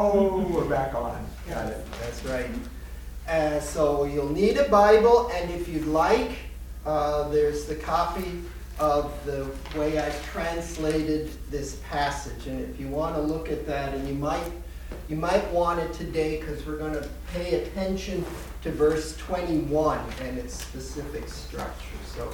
Oh, we're back on. Got it. That's right. So you'll need a Bible, and if you'd like, there's the copy of the way I've translated this passage. And if you want to look at that, and you might want it today, because we're going to pay attention to verse 21 and its specific structure. So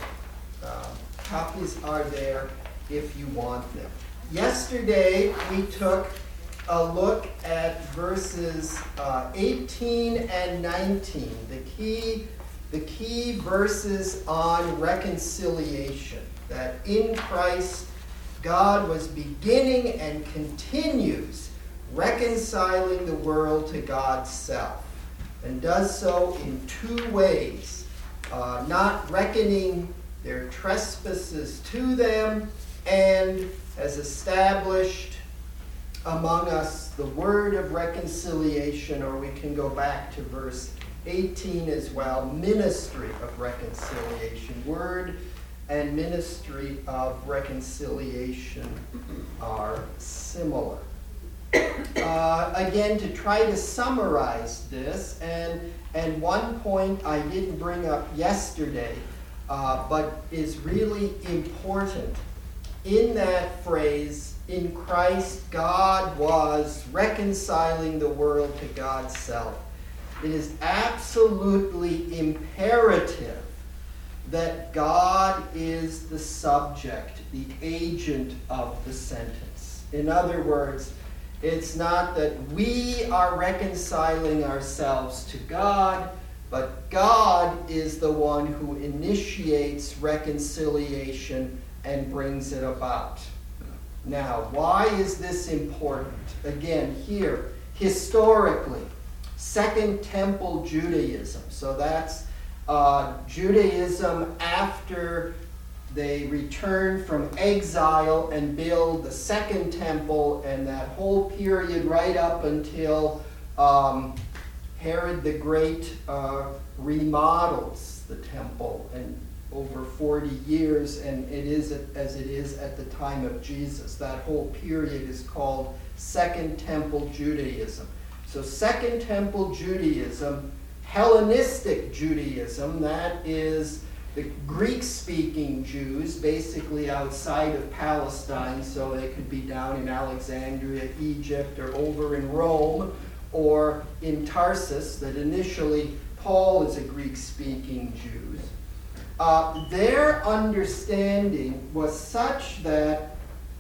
copies are there if you want them. Yesterday, we took a look at verses 18 and 19, the key verses on reconciliation, that in Christ, God was beginning and continues reconciling the world to God's self, and does so in two ways, not reckoning their trespasses to them, and has established among us the word of reconciliation, or we can go back to verse 18 as well, ministry of reconciliation. Word and ministry of reconciliation are similar. Again, to try to summarize this, and one point I didn't bring up yesterday, but is really important. In that phrase, in Christ, God was reconciling the world to God's self. It is absolutely imperative that God is the subject, the agent of the sentence. In other words, it's not that we are reconciling ourselves to God, but God is the one who initiates reconciliation and brings it about. Now, why is this important? Again, here, historically, Second Temple Judaism. So that's Judaism after they return from exile and build the Second Temple, and that whole period right up until Herod the Great remodels the temple, and over 40 years, and it is as it is at the time of Jesus. That whole period is called Second Temple Judaism. So Second Temple Judaism, Hellenistic Judaism, that is the Greek-speaking Jews, basically outside of Palestine, so they could be down in Alexandria, Egypt, or over in Rome, or in Tarsus, that initially Paul is a Greek-speaking Jew. Their understanding was such that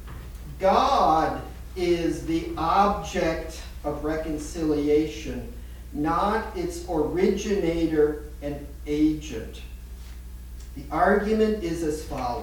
God is the object of reconciliation, not its originator and agent. The argument is as follows.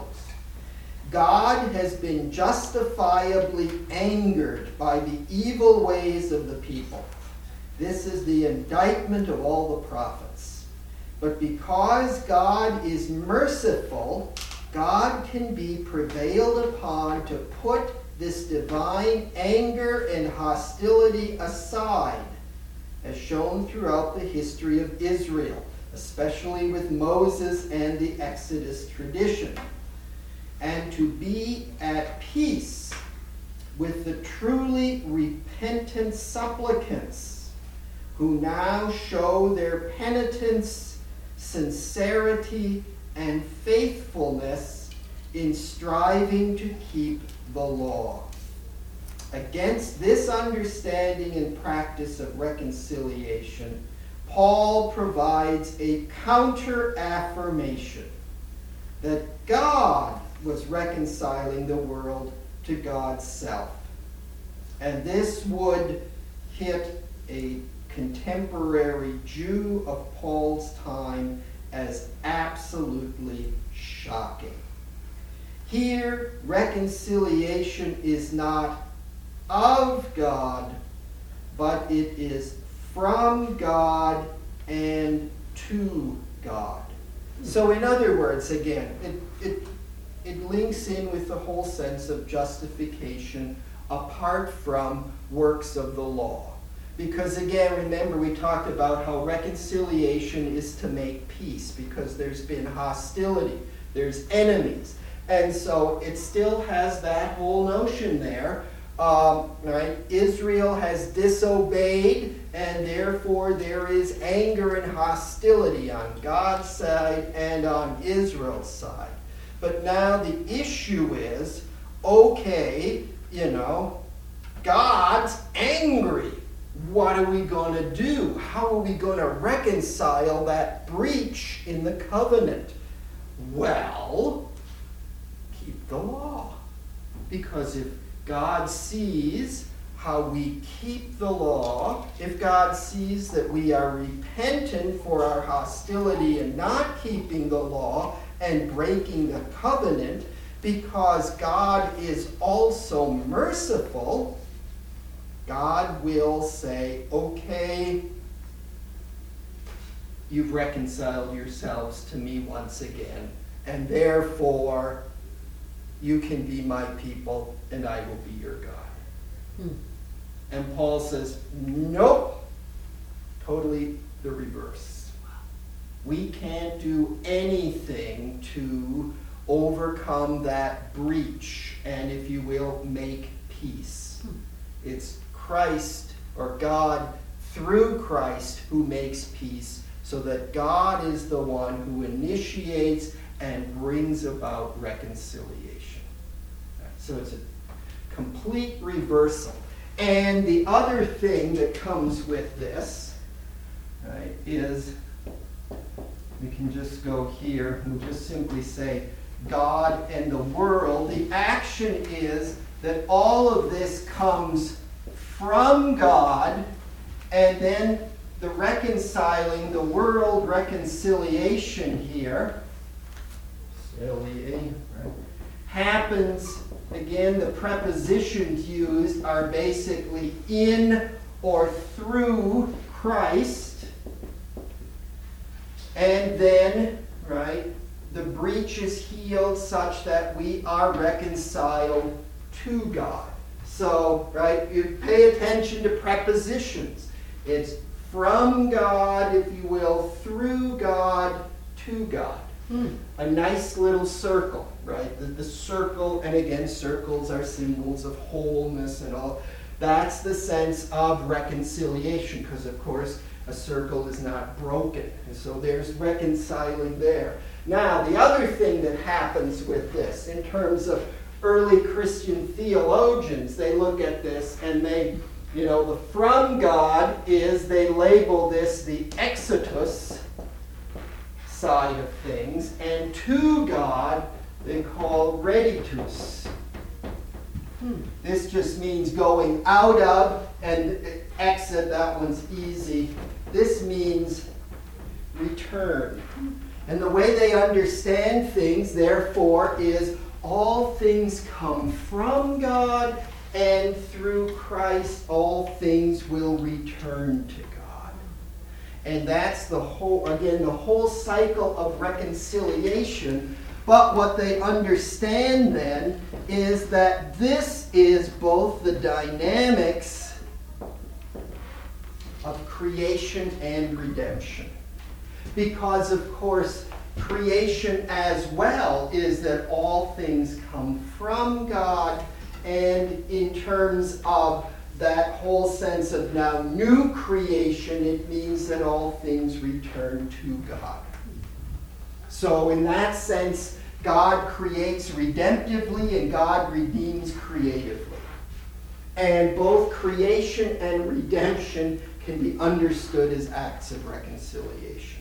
God has been justifiably angered by the evil ways of the people. This is the indictment of all the prophets. But because God is merciful, God can be prevailed upon to put this divine anger and hostility aside, as shown throughout the history of Israel, especially with Moses and the Exodus tradition, and to be at peace with the truly repentant supplicants who now show their penitence, sincerity, and faithfulness in striving to keep the law. Against this understanding and practice of reconciliation, Paul provides a counter-affirmation that God was reconciling the world to God's self. And this would hit a contemporary Jew of Paul's time as absolutely shocking. Here, reconciliation is not of God, but it is from God and to God. So in other words, again, it links in with the whole sense of justification apart from works of the law. Because again, remember we talked about how reconciliation is to make peace, because there's been hostility, there's enemies. And so it still has that whole notion there Right? Israel has disobeyed, and therefore there is anger and hostility on God's side and on Israel's side. But now the issue is, okay, God's angry. What are we going to do? How are we going to reconcile that breach in the covenant? Well, keep the law. Because if God sees how we keep the law, if God sees that we are repentant for our hostility and not keeping the law and breaking the covenant, because God is also merciful, God will say, okay, you've reconciled yourselves to me once again, and therefore you can be my people and I will be your God. And Paul says, nope, totally the reverse. We can't do anything to overcome that breach and, if you will, make peace. It's Christ, or God through Christ, who makes peace, so that God is the one who initiates and brings about reconciliation. So it's a complete reversal. And the other thing that comes with this, right, is we can just go here and just simply say God and the world. The action is that all of this comes from God, and then the reconciling, the world reconciliation here, happens. Again, the prepositions used are basically in or through Christ. And then, right, the breach is healed such that we are reconciled to God. So, right, you pay attention to prepositions. It's from God, if you will, through God, to God. A nice little circle, right? The circle, and again, circles are symbols of wholeness and all. That's the sense of reconciliation, because, of course, a circle is not broken. And so there's reconciling there. Now, the other thing that happens with this, in terms of early Christian theologians, they look at this and they, the from God is, they label this the exitus side of things, and to God they call reditus. This just means going out of, and exit, that one's easy. This means return. And the way they understand things, therefore, is all things come from God, and through Christ all things will return to God. And that's the whole cycle of reconciliation. But what they understand then is that this is both the dynamics of creation and redemption. Because, of course, creation as well is that all things come from God, and in terms of that whole sense of now new creation, it means that all things return to God. So in that sense, God creates redemptively and God redeems creatively. And both creation and redemption can be understood as acts of reconciliation.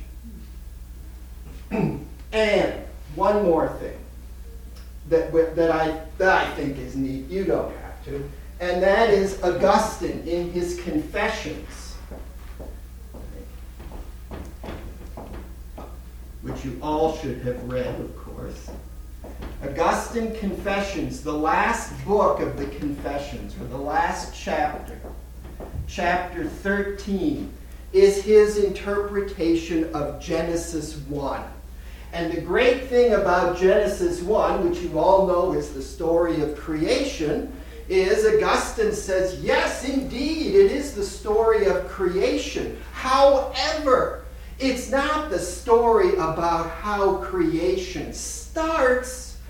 And one more thing that I think is neat. You don't have to. And that is Augustine in his Confessions, which you all should have read, of course. Augustine Confessions, the last book of the Confessions, or the last chapter, chapter 13, is his interpretation of Genesis 1. And the great thing about Genesis 1, which you all know is the story of creation, is Augustine says, yes, indeed, it is the story of creation. However, it's not the story about how creation starts.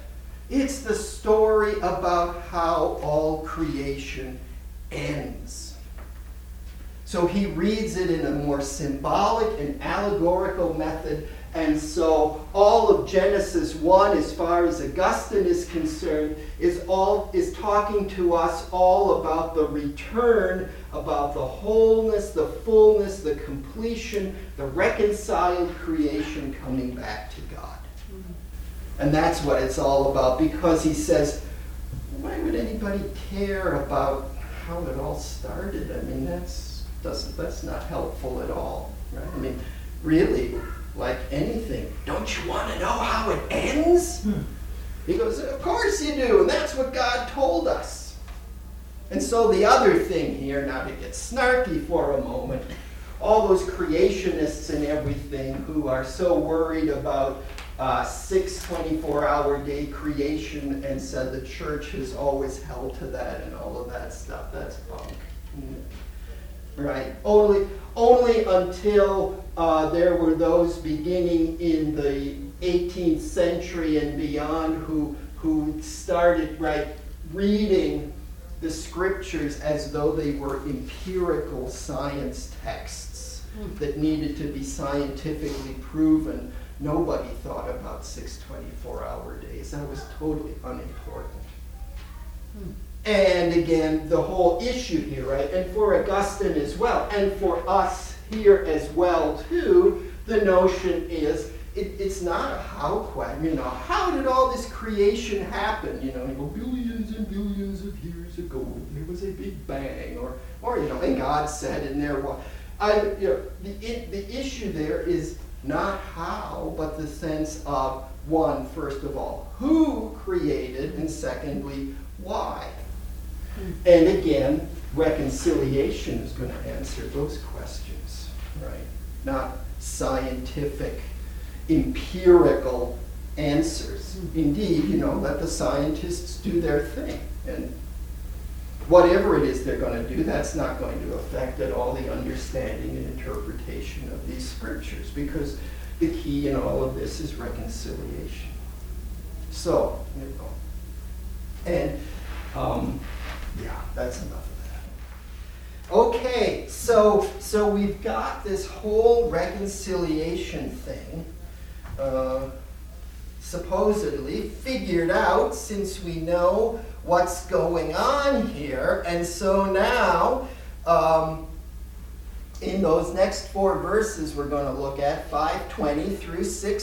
It's the story about how all creation ends. So he reads it in a more symbolic and allegorical method. And so all of Genesis 1, as far as Augustine is concerned, is talking to us all about the return, about the wholeness, the fullness, the completion, the reconciled creation coming back to God. And that's what it's all about, because he says, why would anybody care about how it all started? I mean, that's not helpful at all, right? I mean, really, like anything, don't you want to know how it ends? He goes, of course you do, and that's what God told us. And so the other thing here, now to get snarky for a moment, all those creationists and everything who are so worried about 6 24-hour day creation and said the church has always held to that and all of that stuff, that's bunk. Right? Only until there were those beginning in the 18th century and beyond who started reading the scriptures as though they were empirical science texts that needed to be scientifically proven. Nobody thought about 6 24-hour days. That was totally unimportant. And again, the whole issue here, right? And for Augustine as well, and for us here as well, too, the notion is it's not a how question. How did all this creation happen? Billions and billions of years ago, there was a big bang, or and God said, and there was. The issue there is not how, but the sense of, one, first of all, who created, and secondly, why. And again, reconciliation is going to answer those questions, right? Not scientific, empirical answers. Indeed, let the scientists do their thing. And whatever it is they're going to do, that's not going to affect at all the understanding and interpretation of these scriptures, because the key in all of this is reconciliation. So, and that's enough of that. Okay, so we've got this whole reconciliation thing supposedly figured out, since we know what's going on here. And so now, in those next 4 verses we're going to look at, 5:20 through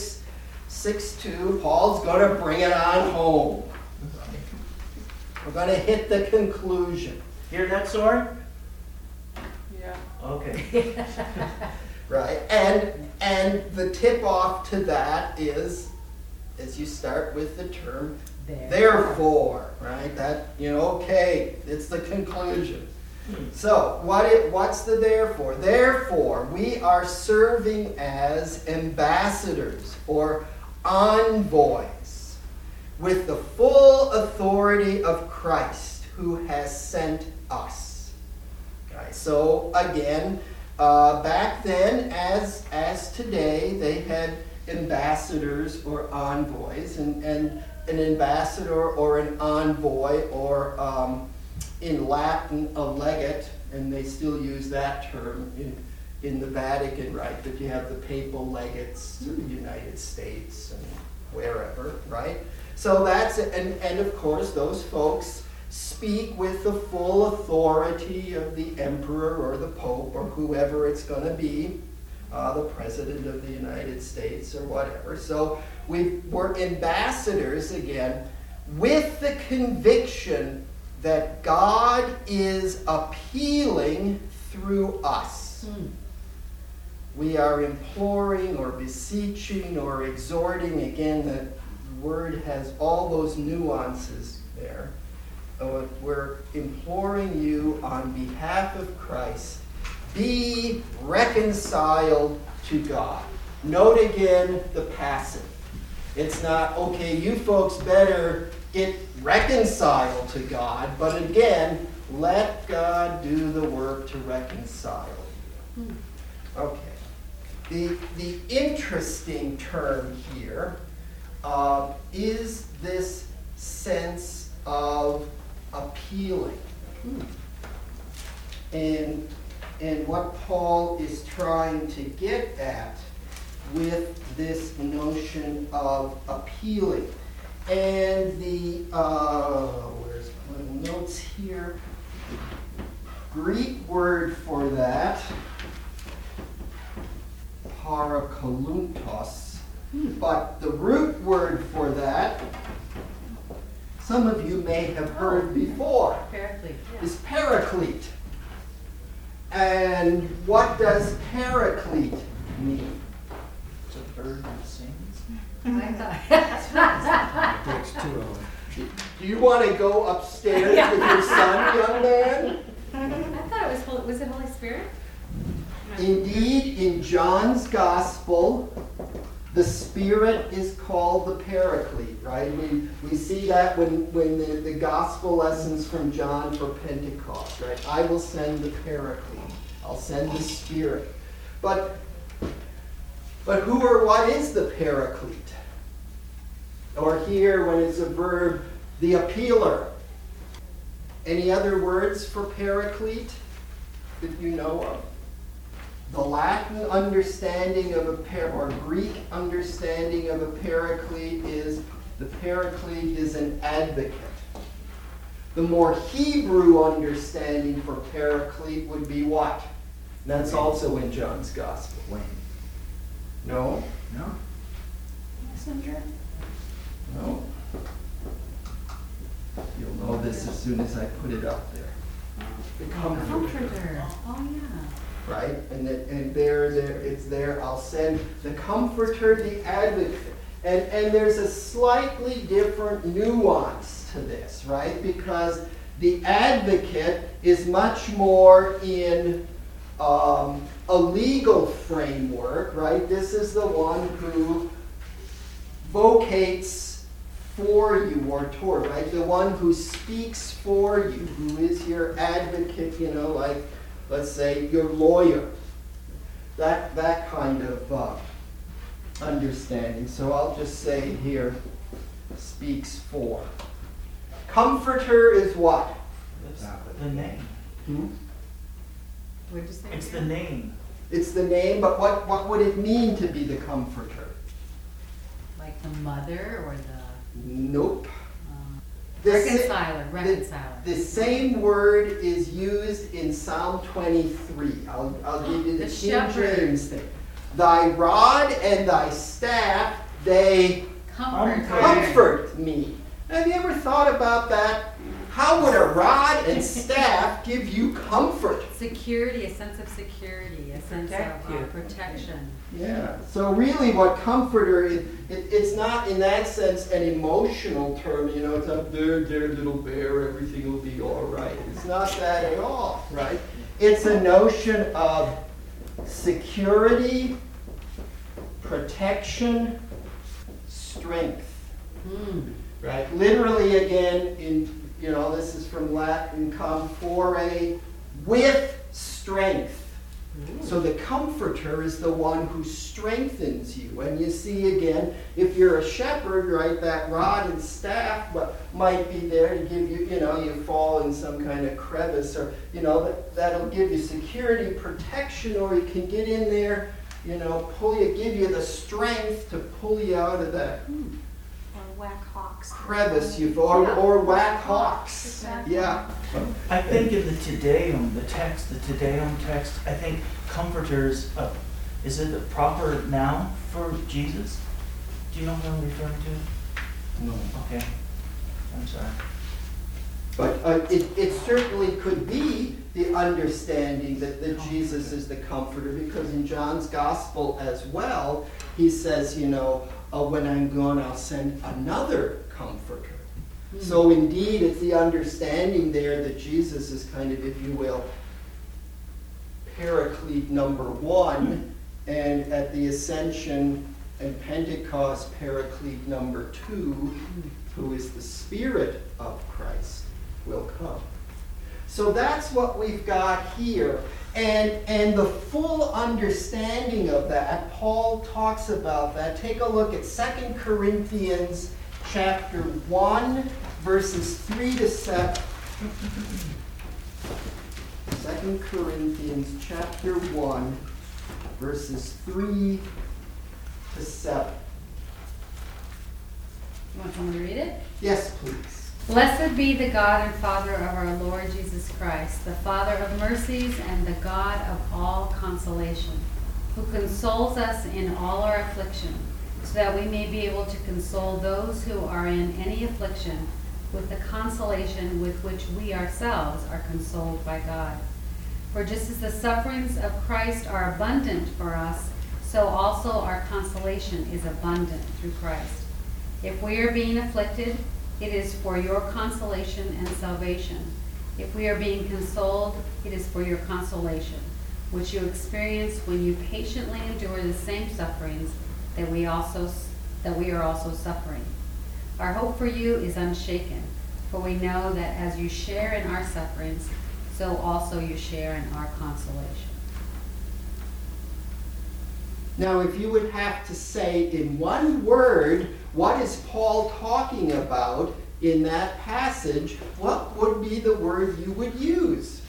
6:2, Paul's going to bring it on home. We're going to hit the conclusion. Hear that, Soren? Yeah. Okay. Right, and the tip-off to that is, as you start with the term therefore, right? That, okay, it's the conclusion. So, what's the therefore? Therefore, we are serving as ambassadors or envoys with the full authority of Christ, who has sent us. Okay, so again, back then, as today, they had ambassadors or envoys, and an ambassador or an envoy, or in Latin, a legate, and they still use that term in the Vatican, right? That you have the papal legates to the United States and wherever, right? So that's it. And of course, those folks speak with the full authority of the emperor or the pope or whoever it's going to be, the president of the United States or whatever. So we're ambassadors, again, with the conviction that God is appealing through us. We are imploring or beseeching or exhorting. Again, the word has all those nuances there. We're imploring you on behalf of Christ, be reconciled to God. Note again the passive. It's not, okay, you folks better get reconciled to God, but again, let God do the work to reconcile you. Okay. The interesting term here is this sense of appealing. And what Paul is trying to get at with this notion of appealing. And the, where's my little notes here? Greek word for that, parakaluntos. But the root word for that, some of you may have heard before, Paraclete. is paraclete. And what does paraclete mean? It's a bird that sings. Takes two of them. Do you want to go upstairs with your son, young man? I thought it was it Holy Spirit? Indeed, in John's Gospel, the Spirit is called the Paraclete, right? We see that when the Gospel lessons from John for Pentecost, right? I will send the Paraclete. I'll send the Spirit. But who or what is the Paraclete? Or here, when it's a verb, the appealer. Any other words for Paraclete that you know of? The Latin understanding of or Greek understanding of a paraclete is the paraclete is an advocate. The more Hebrew understanding for paraclete would be what? And that's also in John's Gospel. Wayne. No? No? Messenger? No. You'll know this as soon as I put it up there. The Comforter. Comforter. Oh, yeah. Right? And it's there. I'll send the Comforter, the Advocate. And there's a slightly different nuance to this, right? Because the Advocate is much more in a legal framework, right? This is the one who vocates for you or toward, right? The one who speaks for you, who is your advocate, like, let's say, your lawyer. That kind of understanding. So I'll just say here, speaks for. Comforter is what? It's the name. What'd you say? It's the name. It's the name, but what would it mean to be the comforter? Like the mother or the Nope. This- reconciler. The same word is used in Psalm 23. I'll give you the The King shepherd. James thing. Thy rod and thy staff, they Comfort. comfort me. Have you ever thought about that? How would a rod and staff give you comfort? Security, a sense of security, a sense Protect of you. protection. Yeah. So really what comforter is, it's not in that sense an emotional term, it's up there, dear little bear, everything will be all right. It's not that at all, right? It's a notion of security, protection, strength. Right? Literally again, this is from Latin, comfore, with strength. So the comforter is the one who strengthens you. And you see again, if you're a shepherd, right, that rod and staff might be there to give you, you fall in some kind of crevice, or, that'll give you security, protection, or you can get in there, pull you, give you the strength to pull you out of that Or whack hawks. crevice or whack hawks. Exactly. Yeah. I think in the Te Deum text, I think comforters, is it a proper noun for Jesus? Do you know what I'm referring to? No. Okay. I'm sorry. But it certainly could be the understanding that Jesus is the comforter, because in John's Gospel as well, he says, when I'm gone, I'll send another comforter. So indeed, it's the understanding there that Jesus is kind of, if you will, Paraclete number 1, and at the Ascension and Pentecost, Paraclete number 2, who is the Spirit of Christ, will come. So that's what we've got here. And the full understanding of that, Paul talks about that. Take a look at 2 Corinthians chapter 1, verses 3 to 7. 2 Corinthians chapter 1, verses 3 to 7. You want someone to read it? Yes, please. Blessed be the God and Father of our Lord Jesus Christ, the Father of mercies and the God of all consolation, who consoles us in all our affliction, so that we may be able to console those who are in any affliction with the consolation with which we ourselves are consoled by God. For just as the sufferings of Christ are abundant for us, so also our consolation is abundant through Christ. If we are being afflicted, it is for your consolation and salvation. If we are being consoled, it is for your consolation, which you experience when you patiently endure the same sufferings that we are also suffering. Our hope for you is unshaken, for we know that as you share in our sufferings, so also you share in our consolation. Now, if you would have to say in one word, what is Paul talking about in that passage, what would be the word you would use?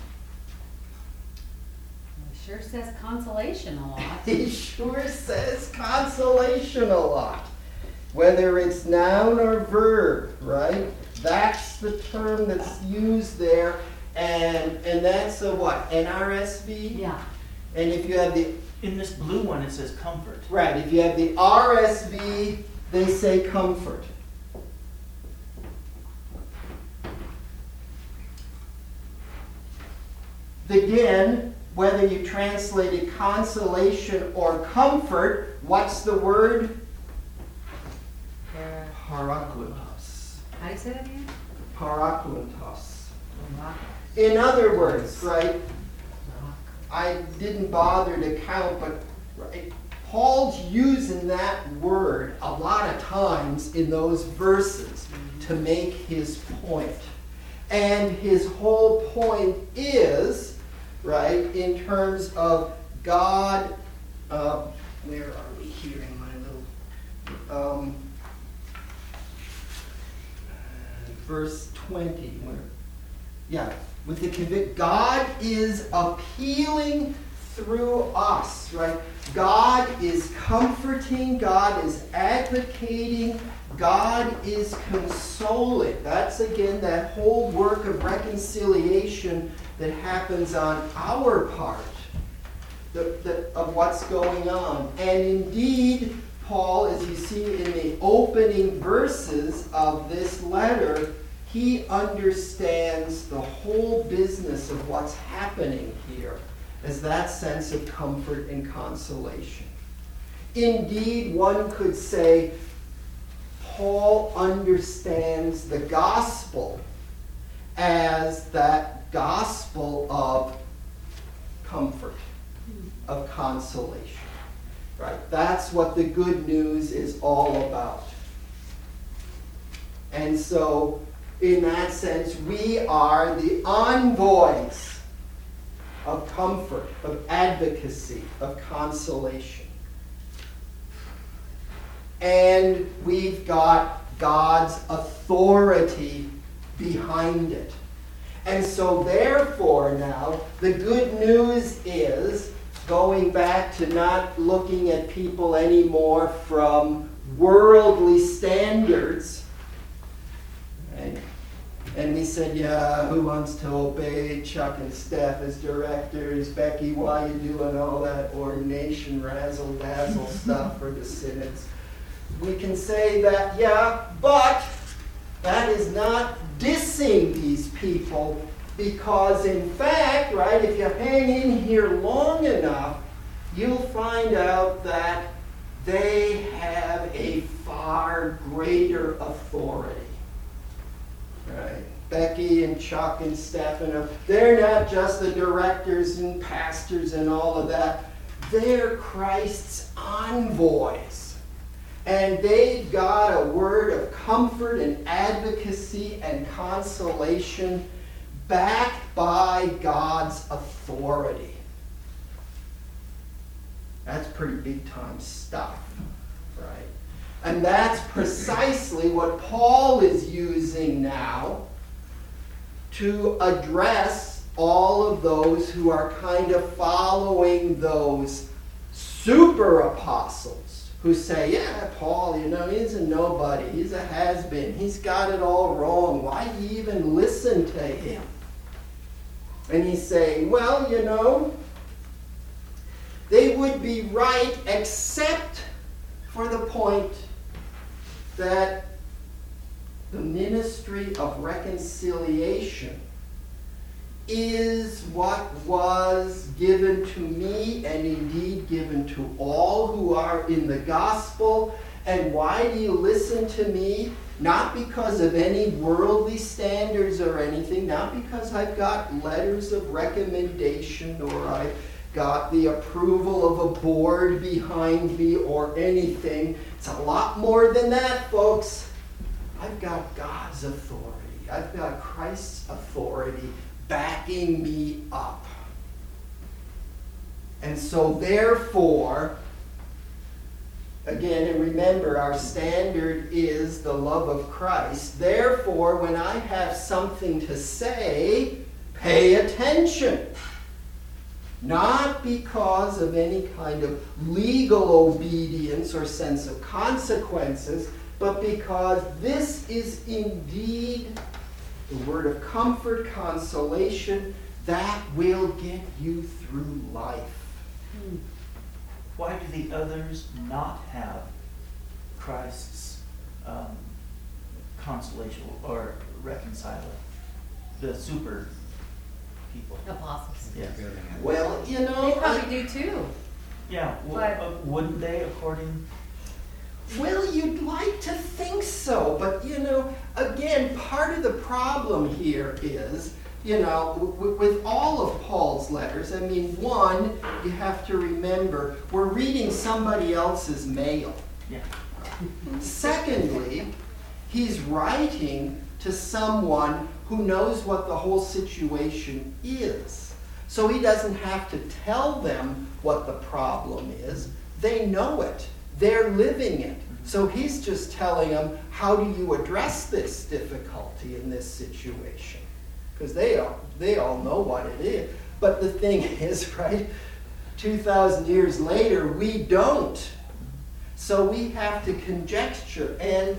It sure says consolation a lot. He sure says consolation a lot. Whether it's noun or verb, right? That's the term that's used there. And that's a what? NRSV? Yeah. And if you have the In this blue one, it says comfort. right, if you have the RSV, they say comfort. Again, whether you translated consolation or comfort, what's the word? Parakletos. How do you say that again? Parakletos. In other words, right, I didn't bother to count, but right, Paul's using that word a lot of times in those verses to make his point. And his whole point is, right, in terms of God, where are we here in my little, verse 20, where, yeah, with the convict, God is appealing through us, right? God is comforting, God is advocating, God is consoling. That's again that whole work of reconciliation that happens on our part of what's going on. And indeed, Paul, as you see in the opening verses of this letter, he understands the whole business of what's happening here as that sense of comfort and consolation. Indeed, one could say Paul understands the gospel as that gospel of comfort, of consolation. Right? That's what the good news is all about. And so, in that sense, we are the envoys of comfort, of advocacy, of consolation. And we've got God's authority behind it. And so therefore now, the good news is going back to not looking at people anymore from worldly standards. Right? And we said, yeah, who wants to obey Chuck and Steph as directors? Becky, why you doing all that ordination razzle-dazzle stuff for the synods? We can say that, yeah, but that is not dissing these people, because in fact, right, if you hang in here long enough, you'll find out that they have a far greater authority. Right? Becky and Chuck and Stefano, they're not just the directors and pastors and all of that. They're Christ's envoys. And they've got a word of comfort and advocacy and consolation backed by God's authority. That's pretty big time stuff, right? And that's precisely what Paul is using now to address all of those who are kind of following those super apostles who say, yeah, Paul, he's a nobody. He's a has-been. He's got it all wrong. Why do you even listen to him? And he's saying, well, they would be right except for the point that the ministry of reconciliation is what was given to me and indeed given to all who are in the gospel. And why do you listen to me? Not because of any worldly standards or anything, not because I've got letters of recommendation or I've got the approval of a board behind me or anything. It's a lot more than that, folks. I've got God's authority. I've got Christ's authority backing me up. And so therefore, again, and remember, our standard is the love of Christ. Therefore, when I have something to say, pay attention. Not because of any kind of legal obedience or sense of consequences, but because this is indeed the word of comfort, consolation, that will get you through life. Why do the others not have Christ's consolation or reconciler? The super people. Apostles. Yes. Well, They probably do too. Yeah. But- Wouldn't they, according? Well, you'd like to think so, but again, part of the problem here is, with all of Paul's letters, I mean, one, you have to remember, we're reading somebody else's mail. Yeah. Secondly, he's writing to someone who knows what the whole situation is. So he doesn't have to tell them what the problem is. They know it. They're living it. So he's just telling them, how do you address this difficulty in this situation? Because they all know what it is. But the thing is, right, 2,000 years later, we don't. So we have to conjecture. And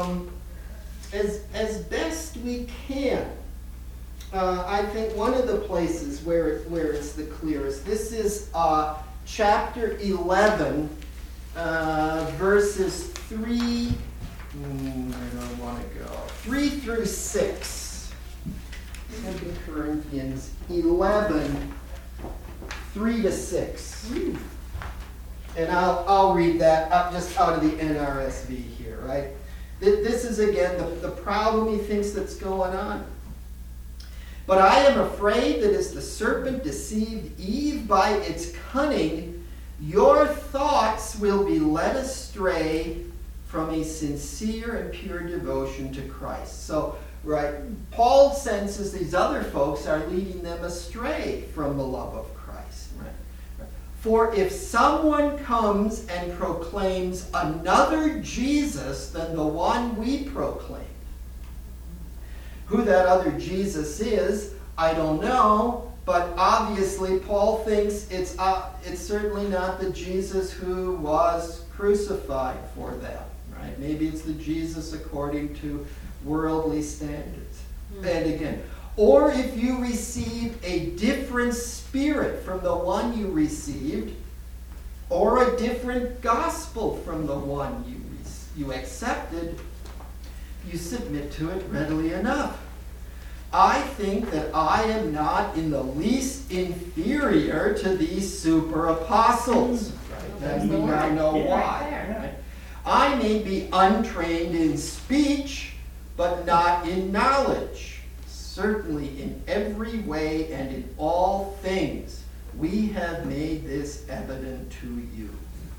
as best we can, I think one of the places where it's the clearest, this is chapter 11, verses 3, where do I want to go? 3 through 6. 2 Corinthians 11, 3 to 6. And I'll read that just out of the NRSV here, right? This is, again, the problem he thinks that's going on. But I am afraid that as the serpent deceived Eve by its cunning, your thoughts will be led astray from a sincere and pure devotion to Christ. So, right, Paul senses these other folks are leading them astray from the love of Christ. Right? For if someone comes and proclaims another Jesus than the one we proclaim, who that other Jesus is, I don't know, but obviously Paul thinks it's certainly not the Jesus who was crucified for them, right? Maybe it's the Jesus according to worldly standards. And again, or if you receive a different spirit from the one you received, or a different gospel from the one you accepted, you submit to it readily enough. I think that I am not in the least inferior to these super apostles. Right? That's And the word. I know Yeah, why. right there. Right? I may be untrained in speech, but not in knowledge. Certainly in every way and in all things, we have made this evident to you.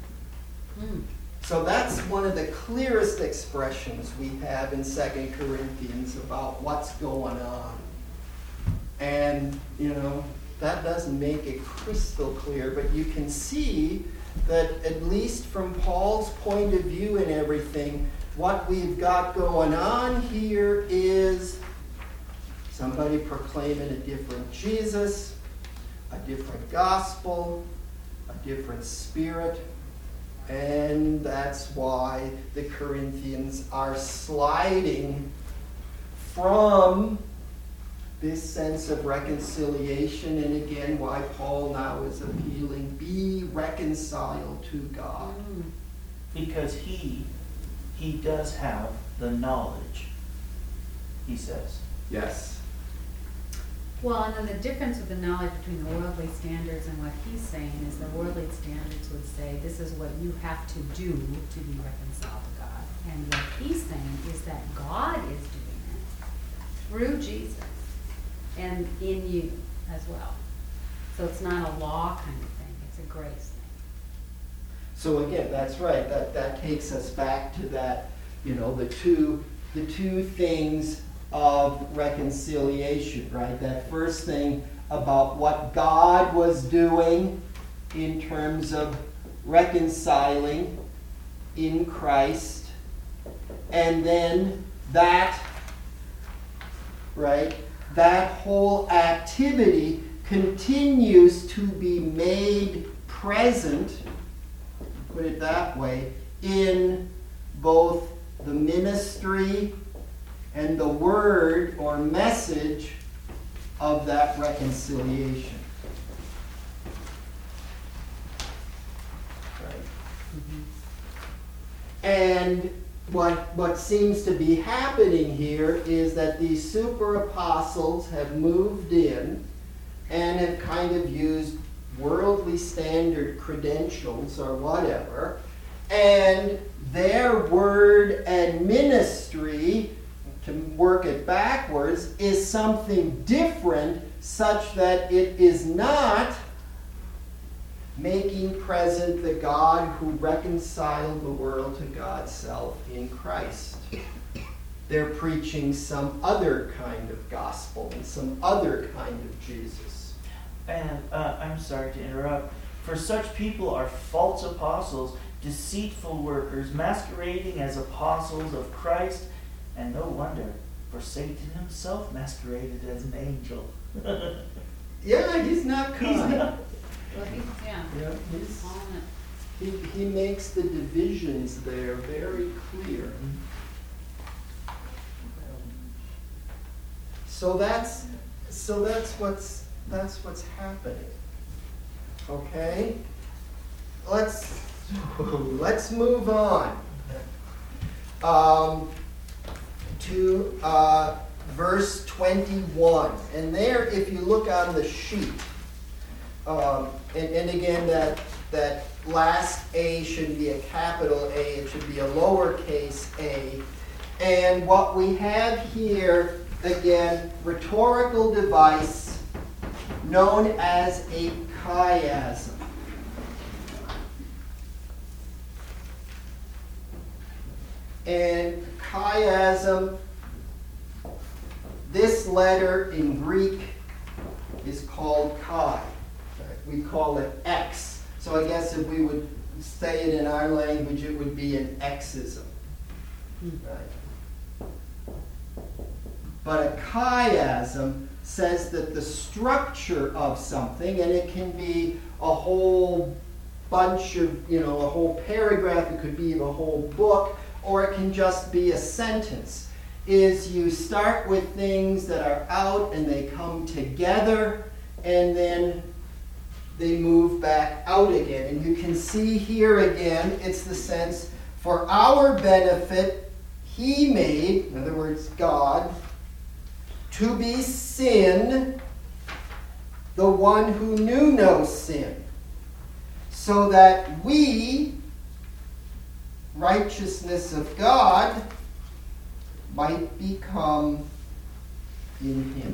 So that's one of the clearest expressions we have in 2 Corinthians about what's going on. And, that doesn't make it crystal clear, but you can see that at least from Paul's point of view and everything, what we've got going on here is somebody proclaiming a different Jesus, a different gospel, a different spirit, and that's why the Corinthians are sliding from this sense of reconciliation, and again why Paul now is appealing, be reconciled to God. Because he does have the knowledge, he says. Yes. Well, and then the difference with the knowledge between the worldly standards and what he's saying is the worldly standards would say this is what you have to do to be reconciled to God. And what he's saying is that God is doing it through Jesus and in you as well. So it's not a law kind of thing, it's a grace thing. So again, that's right. That takes us back to that, the two things of reconciliation, right? That first thing about what God was doing in terms of reconciling in Christ, and then that, right, that whole activity continues to be made present, put it that way, in both the ministry and the word or message of that reconciliation. Right? And what seems to be happening here is that these super apostles have moved in and have kind of used worldly standard credentials or whatever, and their word and ministry, to work it backwards, is something different, such that it is not making present the God who reconciled the world to God's self in Christ. They're preaching some other kind of gospel and some other kind of Jesus. And I'm sorry to interrupt. For such people are false apostles, deceitful workers, masquerading as apostles of Christ. And no wonder, for Satan himself masqueraded as an angel. Yeah, he's not kind. He's not. Well, Yeah, he's, on it. he makes the divisions there very clear. So that's what's happening. Okay? Let's move on. To verse 21. And there, if you look on the sheet, and again, that last A shouldn't be a capital A, it should be a lowercase a. And what we have here, again, rhetorical device known as a chiasm. And chiasm, this letter in Greek is called chi. We call it X. So I guess if we would say it in our language, it would be an Xism. Right? But a chiasm says that the structure of something, and it can be a whole bunch of, a whole paragraph, it could be a whole book, or it can just be a sentence, is you start with things that are out and they come together and then they move back out again. And you can see here again, it's the sense, for our benefit, he made, in other words, God, to be sin, the one who knew no sin, so that we, righteousness of God, might become in him.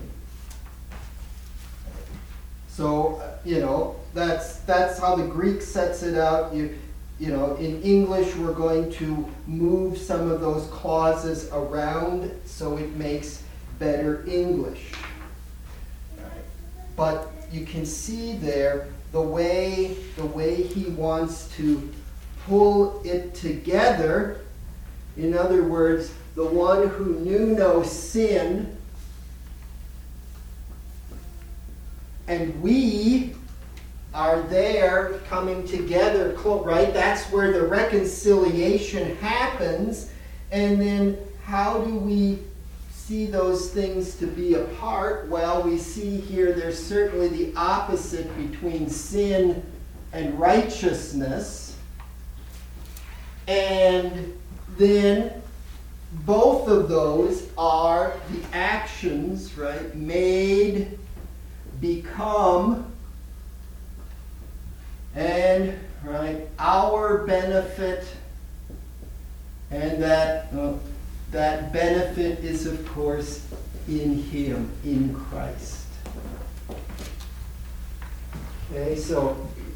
So, that's how the Greek sets it out. In English, we're going to move some of those clauses around so it makes better English. But you can see there the way he wants to pull it together. In other words, the one who knew no sin, and we are there coming together, right? That's where the reconciliation happens. And then how do we see those things to be apart? Well, we see here there's certainly the opposite between sin and righteousness. And then both of those are the actions, right? Made, become, and right, our benefit, and that benefit is, of course, in Him, in Christ. Okay, so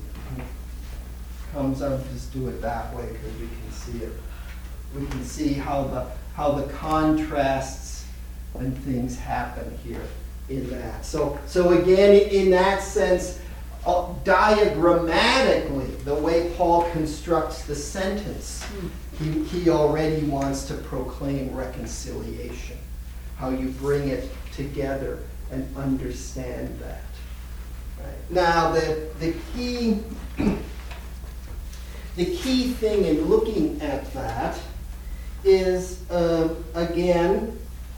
I'll just do it that way because we can see it. We can see how the contrasts and things happen here in that. So again, in that sense, diagrammatically, the way Paul constructs the sentence, he already wants to proclaim reconciliation, how you bring it together and understand that. Right. Now, the key thing in looking at that is, again,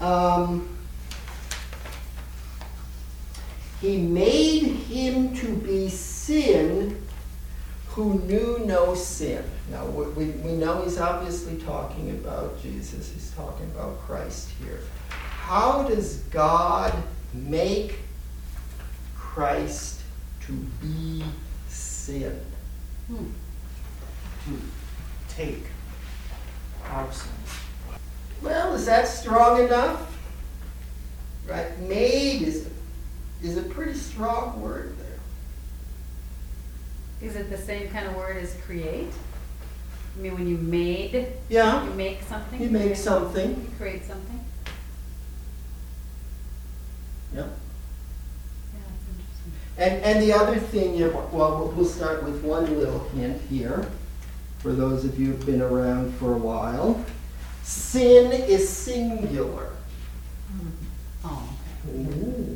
he made him to be sin who knew no sin. Now, we know he's obviously talking about Jesus. He's talking about Christ here. How does God make Christ to be sin? To take our sins. Well, is that strong enough? Right? Made is a pretty strong word there. Is it the same kind of word as create? I mean, when you made, Yeah. you make something? You make something. You create something? Yeah. Yeah, that's interesting. And the other thing, well, we'll start with one little hint here, for those of you who've been around for a while. Sin is singular. Oh, Ooh.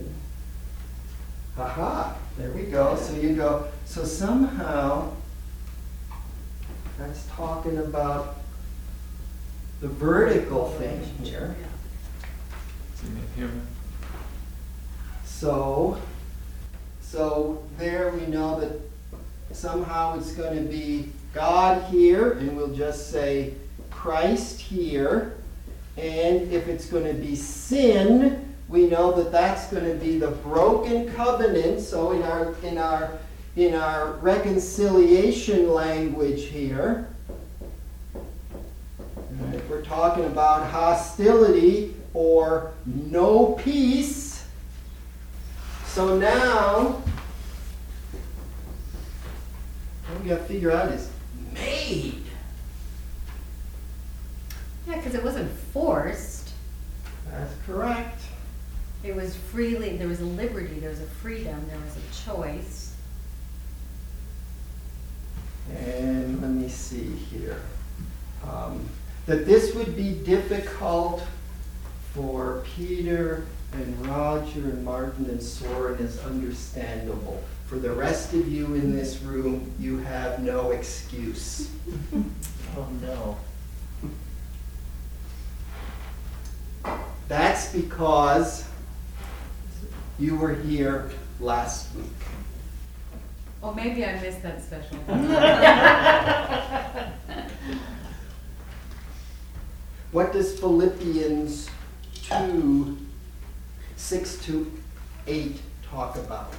Aha, there we go. So somehow that's talking about the vertical thing here. So there we know that somehow it's going to be God here, and we'll just say Christ here. And if it's going to be sin, we know that that's going to be the broken covenant. So in our reconciliation language here, if we're talking about hostility or no peace, so now what we got to figure out is made. yeah, because it wasn't forced. That's correct. It was freely, there was a liberty, there was a freedom, there was a choice. And let me see here. That this would be difficult for Peter and Roger and Martin and Soren is understandable. For the rest of you in this room, you have no excuse. Oh no. That's because you were here last week. Oh, maybe I missed that special. What does Philippians 2:6-8 talk about?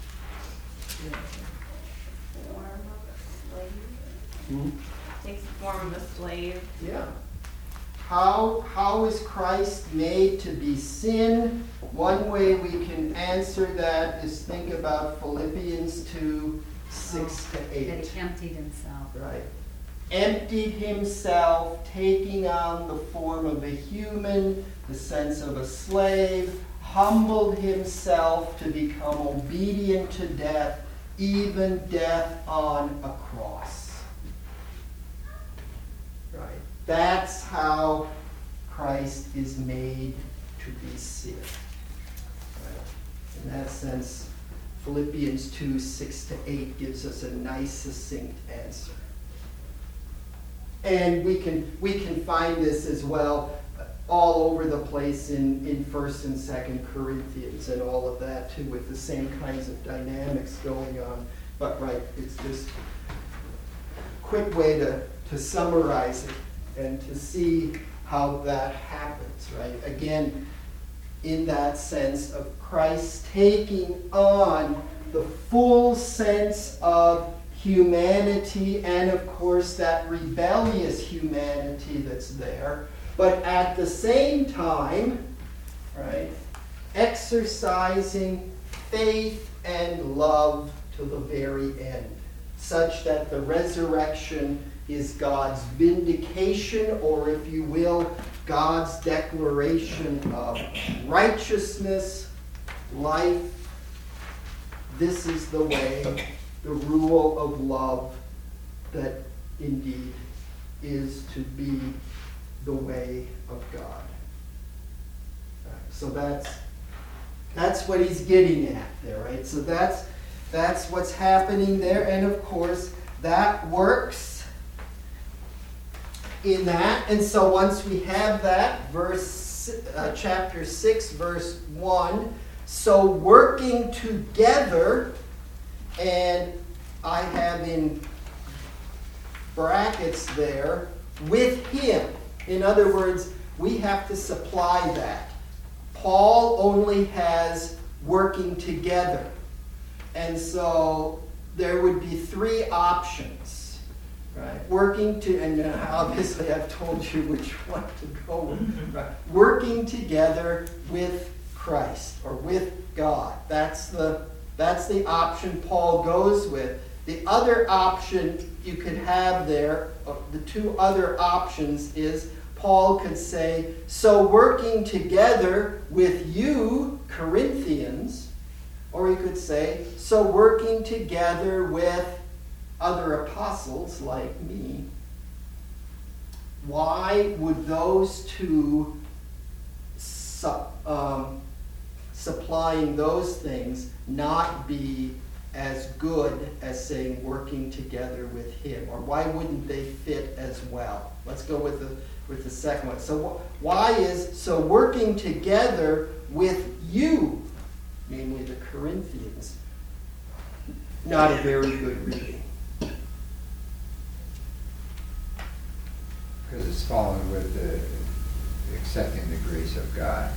Form of a slave. Hmm? Takes the form of a slave. Yeah. How is Christ made to be sin? One way we can answer that is think about Philippians 2:6-8. That he emptied himself. Right. Emptied himself, taking on the form of a human, the sense of a slave, humbled himself to become obedient to death, even death on a cross. Right? That's how Christ is made to be seen. Right? In that sense, Philippians 2, 6-8 gives us a nice, succinct answer. And we can find this as well all over the place in 1st and 2nd Corinthians and all of that too, with the same kinds of dynamics going on. But right, it's just a quick way to summarize it and to see how that happens, right? Again, in that sense of Christ taking on the full sense of humanity and, of course, that rebellious humanity that's there, but at the same time, right, exercising faith and love to the very end, such that the resurrection is God's vindication, or if you will, God's declaration of righteousness, life. This is the way, the rule of love that indeed is to be the way of God. So that's what he's getting at there, right? So that's what's happening there, and of course that works in that. And so once we have that, chapter 6, verse 1, so working together, and I have in brackets there, with him. In other words, we have to supply that. Paul only has working together. And so there would be three options, right? Working to, and obviously I've told you which one to go with. Right? Working together with Christ, or with God. That's the option Paul goes with. The other option you could have there, the two other options is Paul could say, so working together with you, Corinthians, or he could say, so working together with other apostles like me. Why would those two supplying those things not be as good as saying working together with him? Or why wouldn't they fit as well? Let's go with the second one. So why is so working together with you, namely the Corinthians, not a very good reading? Because it's following with the accepting the grace of God.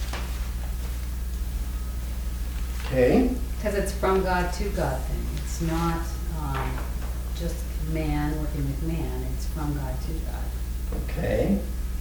Okay. Because it's from God to God thing. It's not just man working with man. It's from God to God. Okay.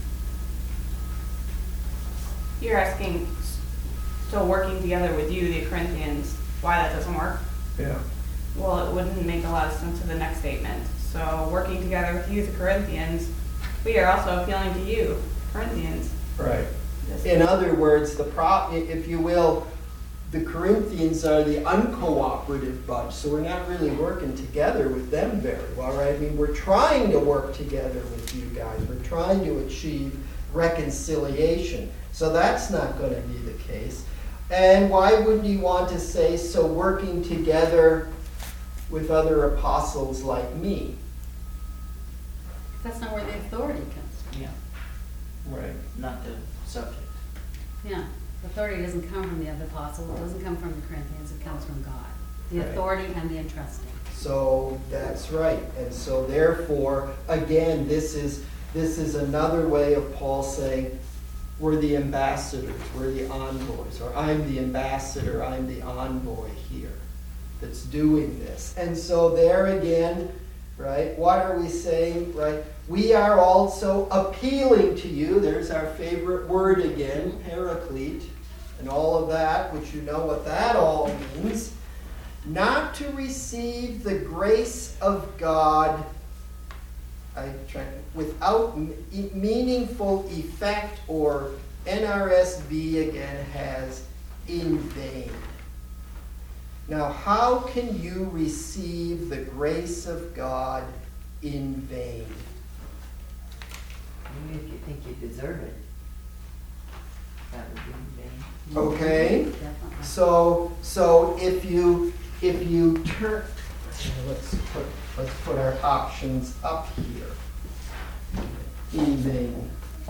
You're asking, so working together with you, the Corinthians, why that doesn't work? Yeah. Well, it wouldn't make a lot of sense to the next statement. So working together with you, the Corinthians, we are also appealing to you, Corinthians. Right. In other words, if you will, the Corinthians are the uncooperative bunch, so we're not really working together with them very well, right? I mean, we're trying to work together with you guys. We're trying to achieve reconciliation. So that's not going to be the case. And why wouldn't you want to say, so working together with other apostles like me? That's not where the authority comes from. Yeah, Right. not the subject. Yeah. Authority doesn't come from the other apostle. It doesn't come from the Corinthians. It comes from God. The Right. authority and the entrusting. So that's right. And so therefore, again, this is another way of Paul saying, we're the ambassadors, we're the envoys, or I'm the ambassador, I'm the envoy here that's doing this. And so there again, right, what are we saying, right? We are also appealing to you. There's our favorite word again, paraclete, and all of that, which you know what that all means. Not to receive the grace of God without meaningful effect or NRSV again has in vain. Now, how can you receive the grace of God in vain? Maybe if you think you deserve it, that would be in vain. Okay? Definitely. So if you turn, let's put our options up here. In vain.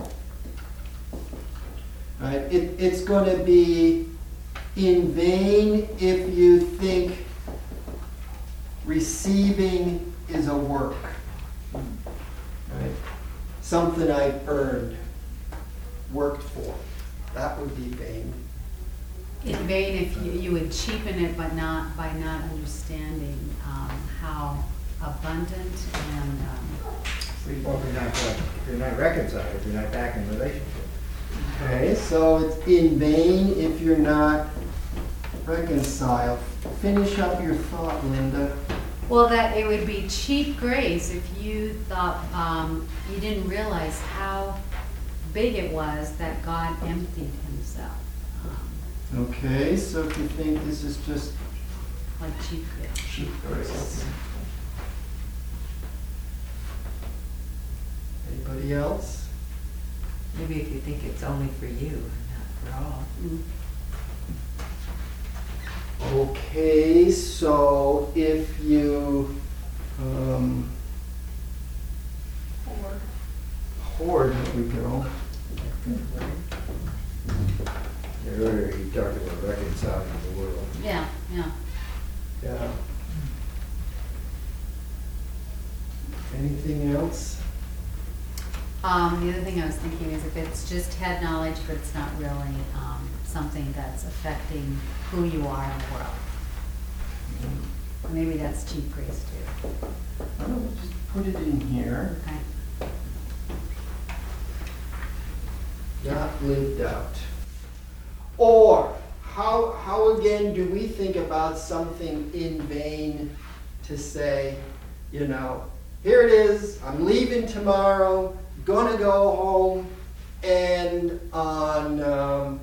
Right? It's going to be in vain if you think receiving is a work. Right? Something I've earned, worked for. That would be vain. In vain if you would cheapen it, but not by not understanding how abundant and Well, if you're not reconciled, if you're not back in relationship. Okay, so it's in vain if you're not reconciled. Finish up your thought, Linda. well, that it would be cheap grace if you thought you didn't realize how big it was that God emptied himself. Okay, so if you think this is just Like cheap grace. cheap grace. Anybody else? Maybe if you think it's only for you and not for all. Okay, so if you hoard, there we go. Earlier you talked about reconciling the world. Yeah, yeah. Yeah. Anything else? The other thing I was thinking is if it's just head knowledge, but it's not really something that's affecting who you are in the world. Or maybe that's cheap grace too. I don't know, just put it in here. Okay. Not lived out. Or how again do we think about something in vain to say, you know, here it is, I'm leaving tomorrow, gonna go home, and on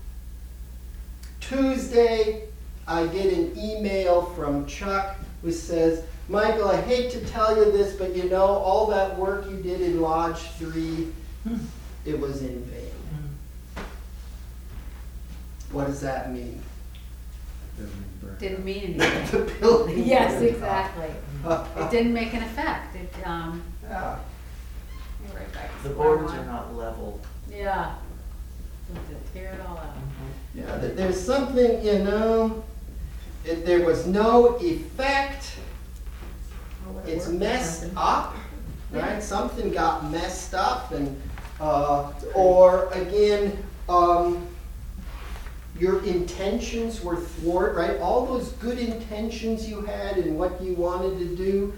Tuesday I get an email from Chuck who says, Michael, I hate to tell you this, but you know, all that work you did in Lodge 3, it was in vain. What does that mean? Didn't mean anything. The building. Yes, burned exactly. up. It didn't make an effect. It, Yeah. You're right back to The square boards one. are not level. yeah. To tear it all out. Yeah, there's something, you know, there was no effect. It's messed up, right? Something got messed up, and or again, your intentions were thwarted, right? All those good intentions you had and what you wanted to do,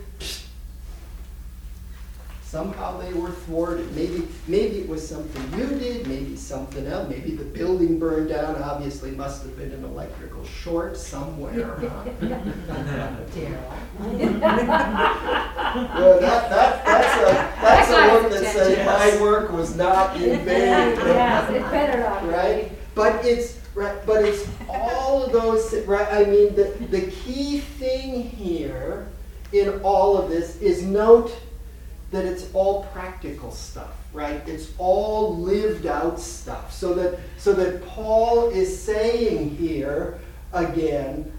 somehow they were thwarted. Maybe it was something you did, maybe something else. Maybe the building burned down. Obviously, must have been an electrical short somewhere. Huh? Well, that's a look that says my work was not in vain. Yes, it better not. Right? But it's all of those, right? I mean, the key thing here in all of this is note that it's all practical stuff, right? It's all lived out stuff. So that Paul is saying here again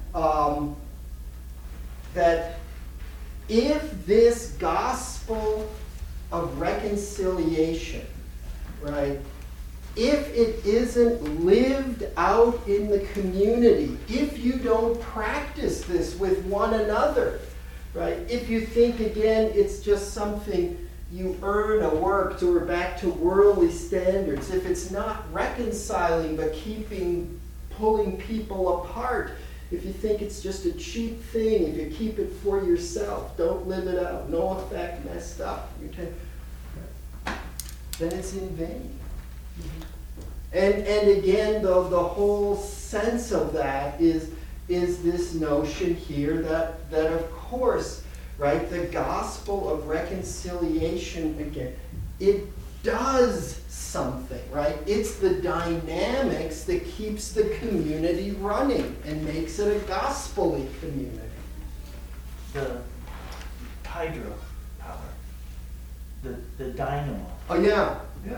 that if this gospel of reconciliation, right, if it isn't lived out in the community, if you don't practice this with one another, right, if you think again it's just something you earn or work, so we're back to worldly standards, if it's not reconciling but pulling people apart, if you think it's just a cheap thing, if you keep it for yourself, don't live it out, no effect, messed up, then it's in vain. And again, the whole sense of that is this notion here that of course, right, the gospel of reconciliation, again, does something, right? It's the dynamics that keeps the community running and makes it a gospel-y community. The hydro power, the dynamo. Oh, yeah.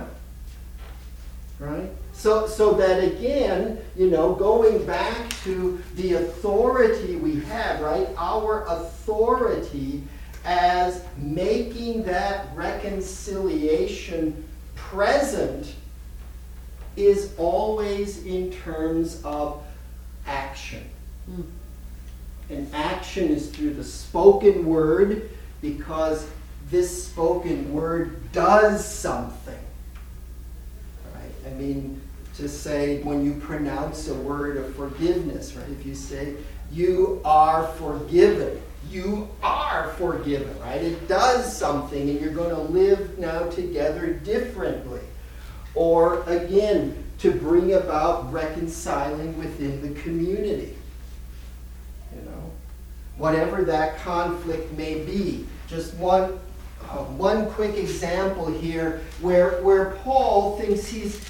Right? So that again, going back to the authority we have, right? Our authority as making that reconciliation present is always in terms of action. And action is through the spoken word, because this spoken word does something. Right? I mean, to say when you pronounce a word of forgiveness, right? If you say, you are forgiven, you are forgiven, right? It does something, and you're going to live now together differently. Or again, to bring about reconciling within the community. Whatever that conflict may be. Just one quick example here where Paul thinks he's,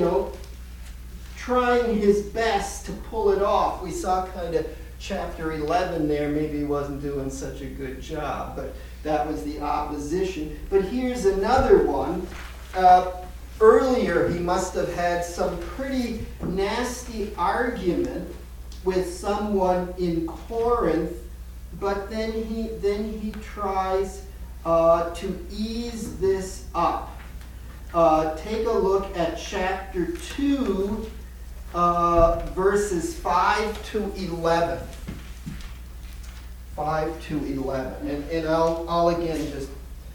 trying his best to pull it off. We saw kind of chapter 11 there, maybe he wasn't doing such a good job, but that was the opposition. But here's another one. Earlier, he must have had some pretty nasty argument with someone in Corinth, but then he tries to ease this up. Take a look at chapter 2, verses 5 to 11. 5 to 11. And I'll again just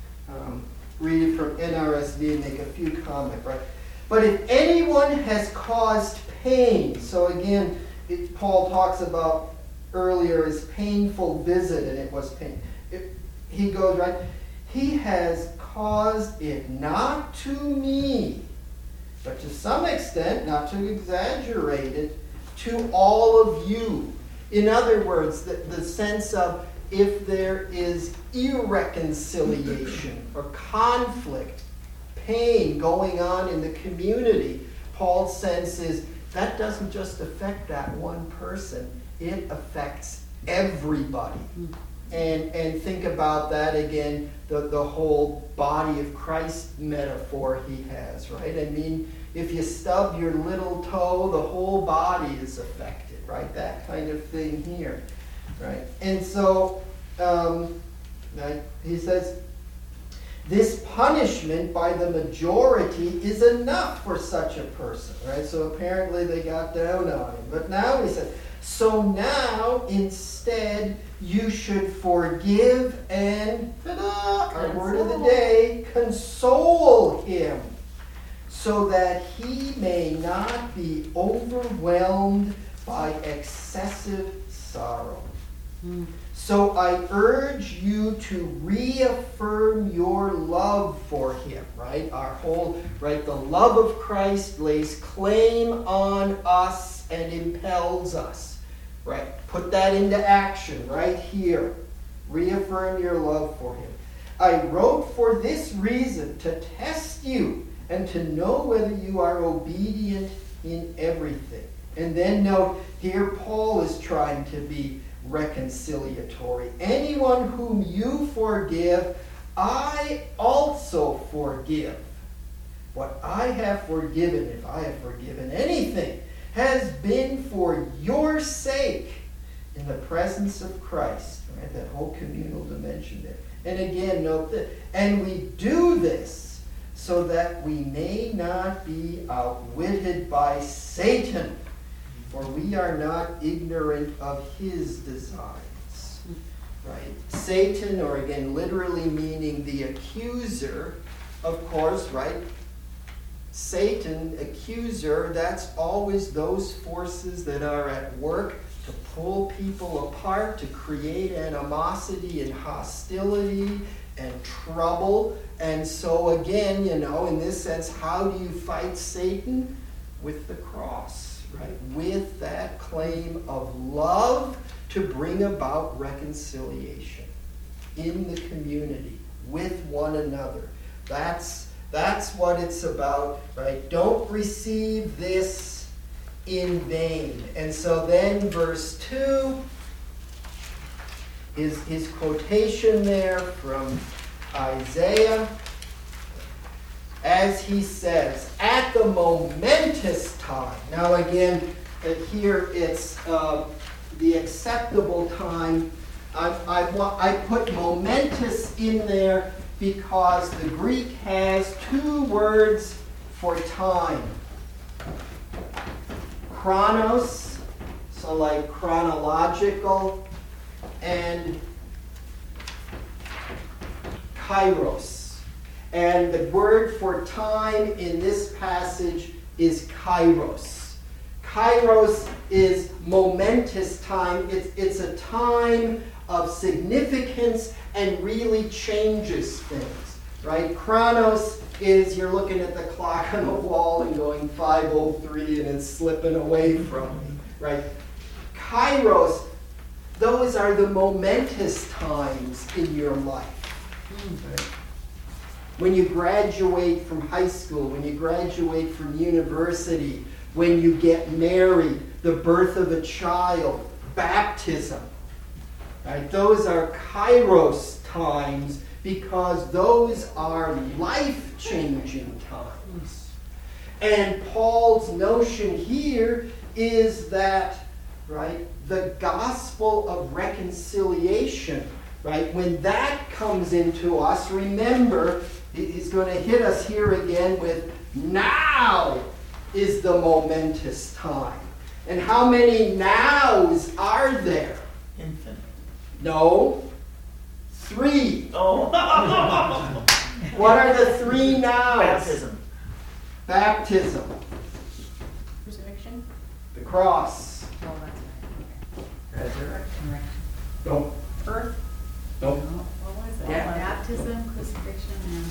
read it from NRSV and make a few comments, right? But if anyone has caused pain, so again, Paul talks about earlier his painful visit, and it was pain. He goes, right, he has caused it not to me, but to some extent, not to exaggerate it, to all of you. In other words, the sense of if there is irreconciliation or conflict, pain going on in the community, Paul's sense is that doesn't just affect that one person, it affects everybody. And think about that again, the whole body of Christ metaphor he has, right? I mean, if you stub your little toe, the whole body is affected, right? That kind of thing here, right? And so, right, he says, this punishment by the majority is enough for such a person, right? So apparently they got down on him. But now he says, so now instead you should forgive and, our word of the day, console him, so that he may not be overwhelmed by excessive sorrow. So I urge you to reaffirm your love for him, right? Our whole, right, the love of Christ lays claim on us and impels us, right? Put that into action right here. Reaffirm your love for him. I wrote for this reason, to test you and to know whether you are obedient in everything. And then note, here Paul is trying to be reconciliatory. Anyone whom you forgive, I also forgive. What I have forgiven, if I have forgiven anything, has been for your sake in the presence of Christ. Right? That whole communal dimension there. And again, note that. And we do this so that we may not be outwitted by Satan, for we are not ignorant of his designs. Right? Satan, or again, literally meaning the accuser, of course, right? Satan, accuser, that's always those forces that are at work to pull people apart, to create animosity and hostility and trouble. And so again, in this sense, how do you fight Satan? With the cross, right? With that claim of love to bring about reconciliation in the community with one another. That's That's what it's about, right? Don't receive this in vain. And so then verse 2 is his quotation there from Isaiah, as he says, at the momentous time. Now again, here it's the acceptable time. I put momentous in there because the Greek has two words for time. Chronos, so like chronological, and kairos. And the word for time in this passage is kairos. Kairos is momentous time. It's a time of significance and really changes things, right? Chronos is you're looking at the clock on the wall and going 5:03 and it's slipping away from me, right? Kairos, those are the momentous times in your life. Right? When you graduate from high school, when you graduate from university, when you get married, the birth of a child, baptism. Right? Those are kairos times because those are life-changing times. And Paul's notion here is that, right, the gospel of reconciliation, right, when that comes into us, remember, he's going to hit us here again with now is the momentous time. And how many nows are there? Infinite. No. 3. Oh. What are the 3 nows? Baptism. Baptism. Crucifixion. The cross. Oh, that's right. Resurrection. Nope. Earth. Nope. What was it? Yeah. Baptism, crucifixion, and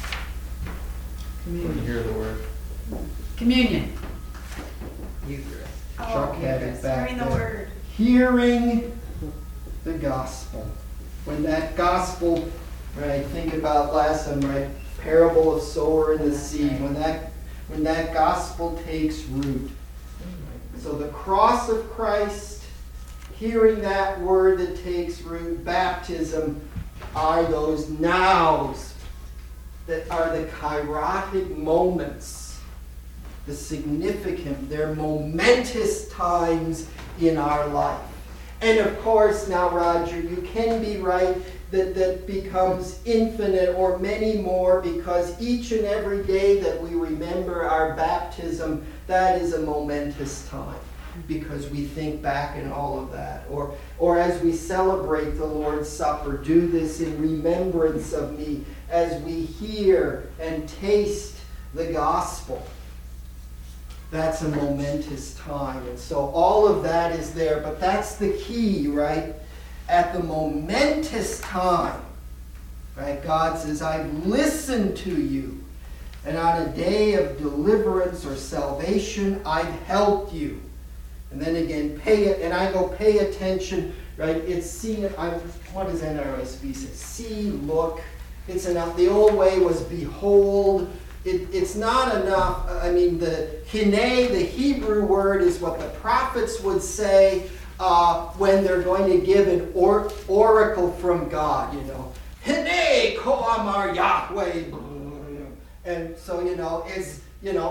Couldn't hear the word. communion. Eucharist. Chuck had it back Hearing the there. word. Hearing the gospel. When that gospel, right, think about last time, right, parable of sower and the seed, when that gospel takes root. So the cross of Christ, hearing that word that takes root, baptism, are those nows that are the kairotic moments, the significant, they're momentous times in our life. And of course, now Roger, you can be right that becomes infinite or many more because each and every day that we remember our baptism, that is a momentous time because we think back in all of that. Or as we celebrate the Lord's Supper, do this in remembrance of me as we hear and taste the gospel. That's a momentous time. And so all of that is there, but that's the key, right? At the momentous time, right? God says, I've listened to you. And on a day of deliverance or salvation, I've helped you. And then again, pay attention, right? It's see, what does NRSV say? See, look. The old way was behold. It's not enough. I mean, the Hinei, the Hebrew word, is what the prophets would say when they're going to give an oracle from God, you know. Hinei ko amar Yahweh. And so, is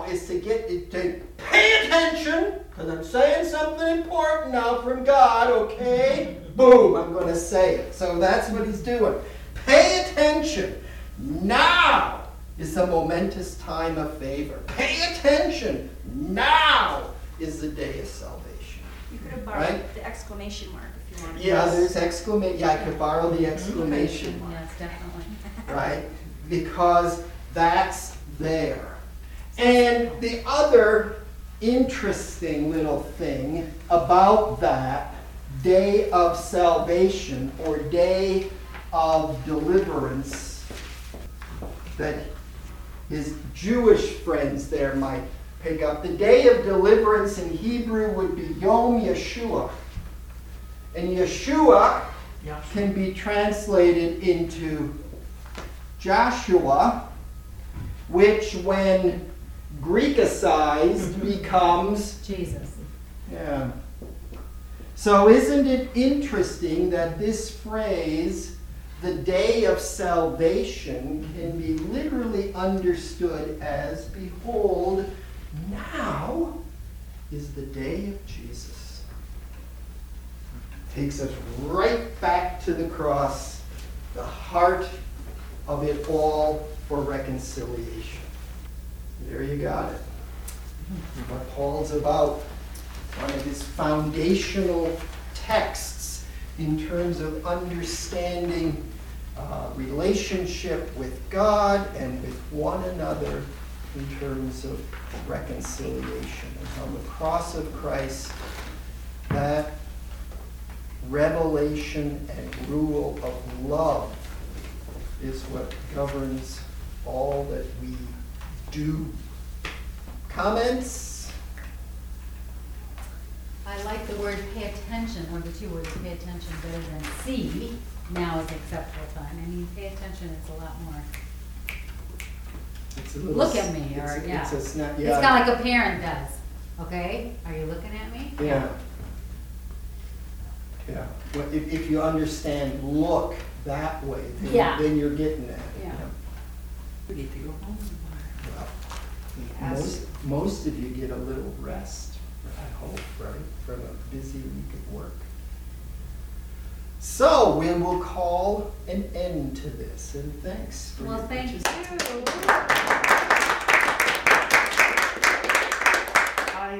to pay attention, because I'm saying something important now from God, okay? Boom, I'm going to say it. So that's what he's doing. Pay attention. Now is the momentous time of favor. Pay attention. Now is the day of salvation. You could have borrowed Right? the exclamation mark if you wanted. Yeah, there's exclamation. Yeah, I could borrow the exclamation mark. Yes, definitely. Right? Because that's there. And the other interesting little thing about that day of salvation or day of deliverance that his Jewish friends there might pick up. The day of deliverance in Hebrew would be Yom Yeshua. And Yeshua can be translated into Joshua, which when Grecicized becomes, Jesus. yeah. So isn't it interesting that this phrase, the day of salvation, can be literally understood as, behold, now is the day of Jesus. Takes us right back to the cross, the heart of it all for reconciliation. There you got it. What Paul's about. One of his foundational texts in terms of understanding relationship with God and with one another in terms of reconciliation. And on the cross of Christ, that revelation and rule of love is what governs all that we do. Comments? I like the word pay attention, or the two words pay attention better than see. Now is acceptable time. I mean, pay attention is a lot more. It's a little Look at me, or it's a- yeah. It's a snap, It's yeah. kind of like a parent does. Okay? Are you looking at me? Yeah. Yeah. Well, if you understand look that way, then, Yeah. then you're getting at it. Yeah. We need to go home. Well, most of you get a little rest, I hope, right, from a busy week of work. So we will call an end to this, and thanks for Well, your thank participation. you.